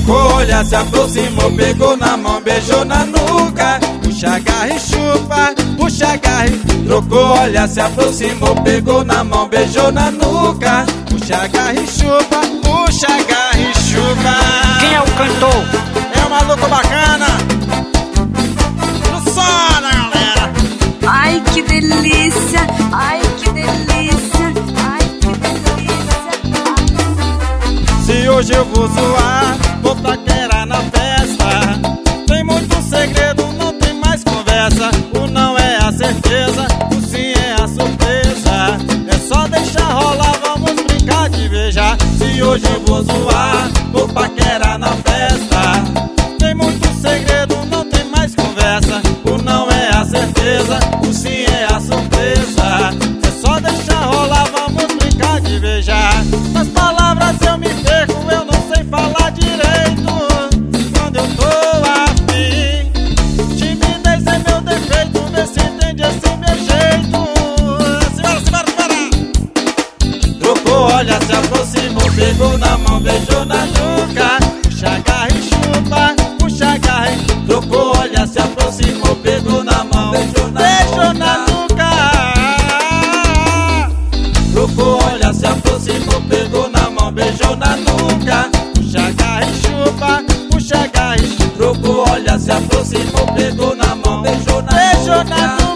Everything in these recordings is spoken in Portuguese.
Trocou, olha, se aproximou, pegou na mão, beijou na nuca. Puxa, agarra e chupa, puxa, agarra e... Trocou, olha, se aproximou, pegou na mão, beijou na nuca. Puxa, agarra e chupa, puxa, agarra e chupa. Quem é o cantor? É o Maluco Bacana. No som, galera. Ai, que delícia, ai, que delícia, ai, que delícia. Se hoje eu vou zoar, vou paquerar na festa. Tem muito segredo, não tem mais conversa. O não é a certeza, o sim é a surpresa. É só deixar rolar, vamos brincar de beijar. Se hoje eu vou zoar, vou paquerar na festa. Tem muito segredo, não tem mais conversa. O não é a certeza, o sim é a surpresa. É só deixar rolar, vamos brincar de beijar. Nas palavras eu me perco, eu não sei falar direito. Quando eu tô afim, timidez é meu defeito. Vê se entende esse meu jeito. Simbora, simbora, simbora. Trocou, olha, se aproximou, pegou na mão, beijou na nuca. Puxa, agarra e chupa, puxa, agarra e... Trocou, olha, se aproximou, pegou na mão, beijou na nuca. Trocou, olha, se aproximou, pegou na mão, beijou na nuca. Puxa, agarra e chupa, puxa, agarra e... Trocou, olha, se aproximou, pegou na mão, beijou na nuca.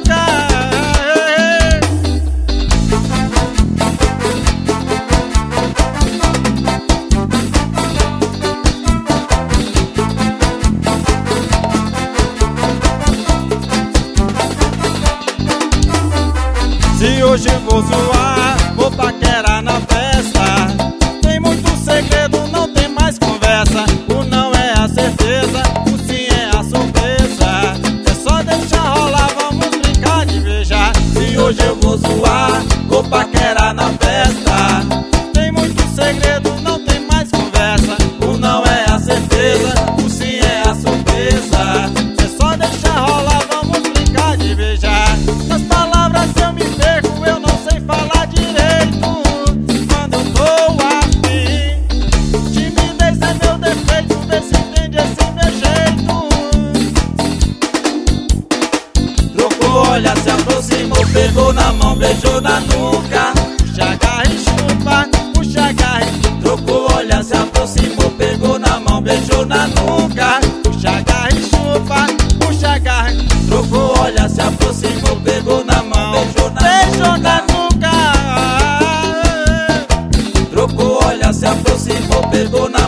Se hoje eu vou zoar, vou paquerar na festa. Tem muito segredo, não tem mais conversa. O não é a certeza, o sim é a surpresa. É só deixar rolar, vamos brincar de beijar. Se hoje eu vou zoar, vou paquerar na festa. Tem muito segredo, não tem mais conversa. O não é a certeza, o sim é a surpresa. É só deixar rolar, vamos brincar de beijar. Nas palavras eu me perco, eu não sei falar direito. Quando eu tô afim, timidez é meu defeito. Vê se entende esse meu jeito. Trocou, olha, se aproximou, pegou na mão, beijou na nuca. Puxa, agarra e chupa, puxa, agarra e... Trocou, olha, se aproximou, pegou na mão, beijou na nuca. Puxa, agarra e chupa, puxa, agarra e... Trocou, olha, se aproximou, pegou na mão, beijou na nuca. Trocou, olha, se aproximou, pegou na